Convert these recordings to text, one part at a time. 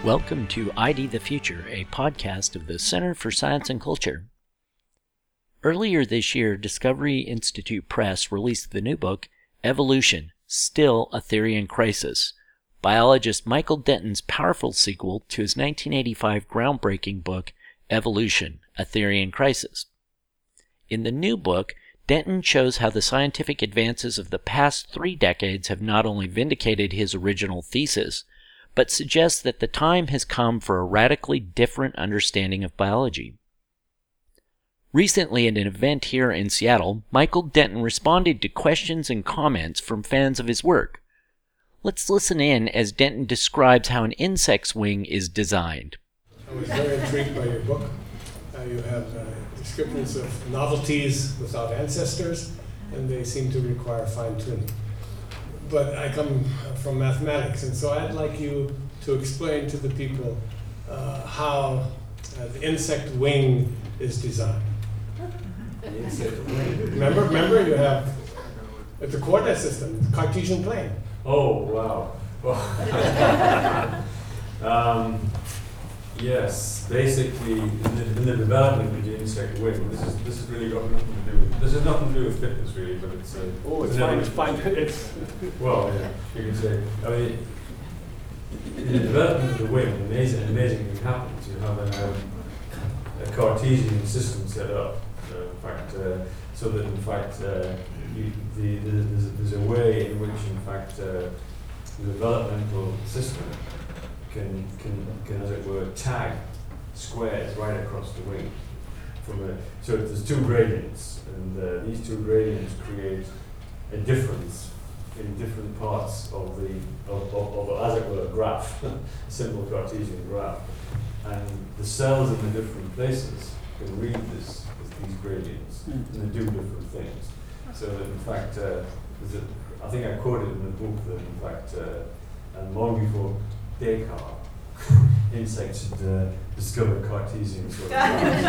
Welcome to ID the Future, a podcast of the Center for Science and Culture. Earlier this year, Discovery Institute Press released the new book, Evolution, Still a Theory in Crisis, biologist Michael Denton's powerful sequel to his 1985 groundbreaking book, Evolution, A Theory in Crisis. In the new book, Denton shows how the scientific advances of the past 3 decades have not only vindicated his original thesis, but suggests that the time has come for a radically different understanding of biology. Recently at an event here in Seattle, Michael Denton responded to questions and comments from fans of his work. Let's listen in as Denton describes how an insect's wing is designed. I was very intrigued by your book. You have descriptions of novelties without ancestors, and they seem to require fine-tuning. But I come from mathematics, and so I'd like you to explain to the people how the insect wing is designed. Remember, you have the coordinate system, the Cartesian plane. Oh, wow. Yes, basically, in the development of the insect wing, this has really got nothing to do with. This has nothing to do with fitness, really, but it's. It's fine. It's well, yeah, you can say. I mean, in the development of the wing, amazing thing happens. You have a Cartesian system set up. In fact, so that in fact, there's a way in which, in fact, the developmental system can, as it were, tag squares right across the wing. So there's 2 gradients, and these 2 gradients create a difference in different parts of as it were, a graph, a simple Cartesian graph. And the cells in the different places can read these gradients, and they do different things. So that in fact, I think I quoted in the book that in fact, and long before Descartes, insects had discovered Cartesian sort of graphs.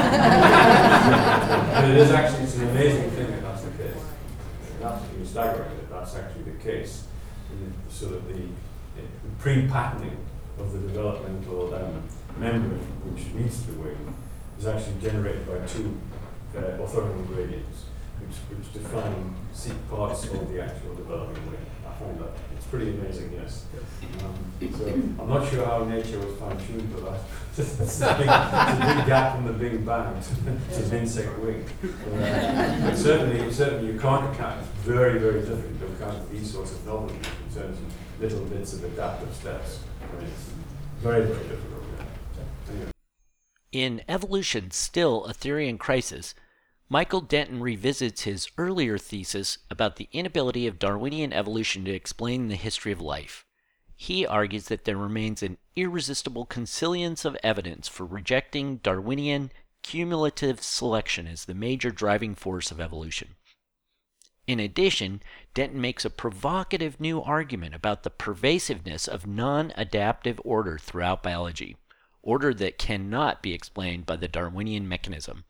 But it is actually, it's an amazing thing that that's the case. It's absolutely staggering that that's actually the case. So that the pre-patterning of the developmental membrane which meets the wing is actually generated by 2 orthogonal gradients which define parts of the actual developing wing. I find that it's pretty amazing, yes. So I'm not sure how nature was fine-tuned for that. It's a big gap in the Big Bang to an insect wing. But certainly you can't account. It's very, very difficult to account for these sorts of novelties in terms of little bits of adaptive steps. I mean, it's very, very difficult. Yeah. Anyway. In Evolution, Still a Theory in Crisis, Michael Denton revisits his earlier thesis about the inability of Darwinian evolution to explain the history of life. He argues that there remains an irresistible consilience of evidence for rejecting Darwinian cumulative selection as the major driving force of evolution. In addition, Denton makes a provocative new argument about the pervasiveness of non-adaptive order throughout biology, order that cannot be explained by the Darwinian mechanism.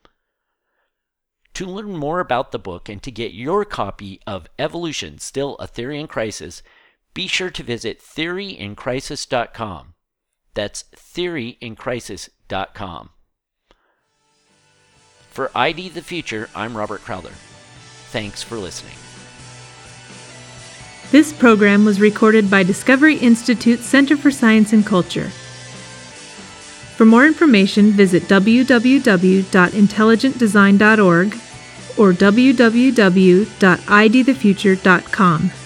To learn more about the book and to get your copy of Evolution, Still a Theory in Crisis, be sure to visit theoryincrisis.com. That's theoryincrisis.com. For ID the Future, I'm Robert Crowther. Thanks for listening. This program was recorded by Discovery Institute Center for Science and Culture. For more information, visit www.intelligentdesign.org or www.idthefuture.com.